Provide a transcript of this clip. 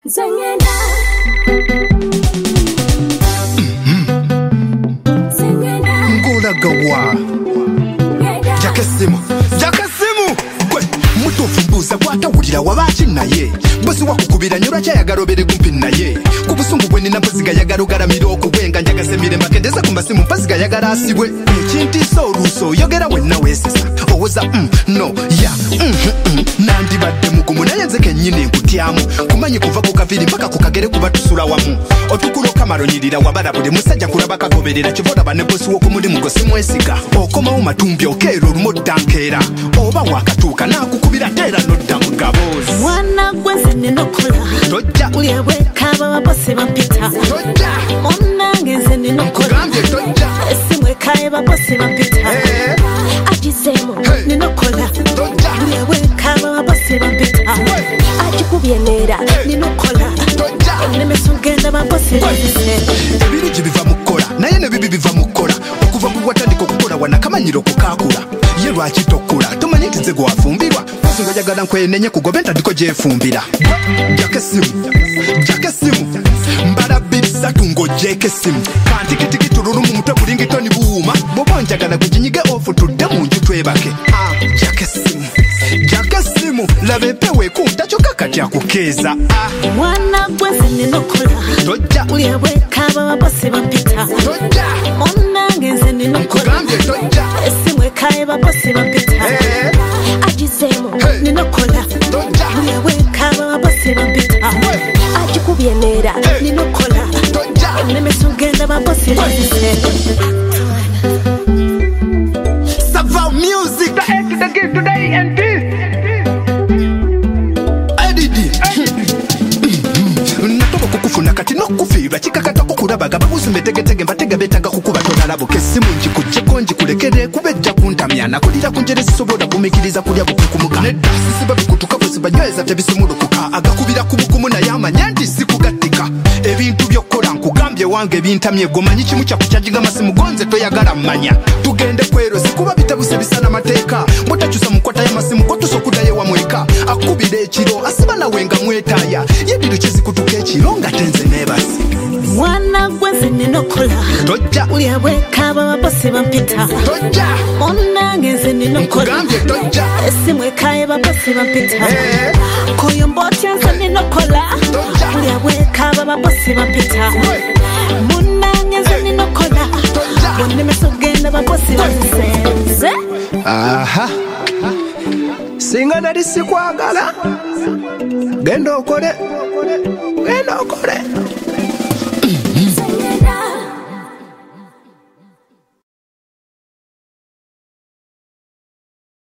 Zengena. Zengena. Ngola gawa. Jakasimu. Gwe mutufu mbuza kwatawulira wabaki naye. Bosi wakukubira nyura kyayagala obere kumpi naye. Kubusungu bwe nina mpoziga yagala ogaramira okuwenga njagase mirembe kendeza ku masimu mpoziga yagala asibwe. Ekintiisa oluuso yogera wenna weesesa. Owoza no ya nandibadde mugumu naye nze kennyini nkutyamu. Kumanyi kuva ku kaviri mpaka ku kagere kuba tusula wamu. Otukulo kamalonyirira wabala buli musajja kulaba kagoberera kiboolaba ne bosi w'okumulimu gwe simwesiga. Okomawo matumbi okeera olumodda nkeera. Oba wakatuuka naakukubira teera nodda mu gaboozi. Mwana gwenze ninokola. Tojja. Ulya bwekaba babosi bampita. Tojja. Munnange nze ninokola. Nkugambye tojja. Esimwe kaye babosi bampita. Agizeemu ninokola. Tojja. Ulya bwekaba babosi bampita. Agikubye neera ninokola. Tojja. Ennemeso ngenda babosi bampise. Ebirungi biva mu kukola naye ne bibi biva mu kukola. Okuva bwe watandika okukola wanakamanyiro kukaakula. Ye lwaki tokkula tomanyi nti nze gwafumbirwa. Nga jagala nkwenenye kugobe ntandiko gyefumbira. Jakesimu mbala bisatu ng'ogyeko essimu. Kantikitiki tululu mu mutwe bulingitoni buwuma. Bw'oba njagala gwe kinnyige ofu tudde mu nju twebake. Jakesimu laba empewo ekunta kyokka kati akukeeza. Mwana gwenze ninokola. Tojja. Ulya bwekaba babosi bampita. Tojja. Munnange nze ninokola. Nkugambye tojja. Esimwe kaye babosi bampita. Agizeemu ninokola. Tojja. Ulya bwekaba babosi bampita. Agikubye neera ninokola. Tojja. Ennemeso ngenda babosi bampise. Savao music. The end to the game today and this. Natoka kukufuna kati n'okufiirwa kikakatako kulabaga babuzi mbetegetege mbatega beetaga kukuba tonalabo kessimu njikugyeko njikulekere kubejja kuntamya nakulira kunjere sisobola kumikiriza kulya bukukumuka nedda sisiba bikutuka bwesibanyweza tebisumulukuka agakubira ku bugumu naye amanya nti sikugattika ebintu by'okkola nkugambye wange ebintamye gomanyi kimu kyakukyajinga masimu gonze toyagala mmanya tugende kwerozi kuba bitabuse bisana mateeka mutakyusa mukwata y'amasimu gotusokuddayo wamweka akubira ekiro asiba nawe nga mwetaaya yebiru kizikutuka ekiro nga tenze neebasi. Mwana gwenze ninokola. Tojja. Ulya bwekaba babosi bampita. Tojja. Munnange nze ninokola. Nkugambye tojja. Esimwe kaye babosi bampita. Koyo mbotya nze ninokola. Tojja. Ulya bwekaba babosi bampita. Munnange nze ninokola. Tojja. Ennemeso ngenda babosi bampise. Aha. Singa nali sikwagala. Genda okole.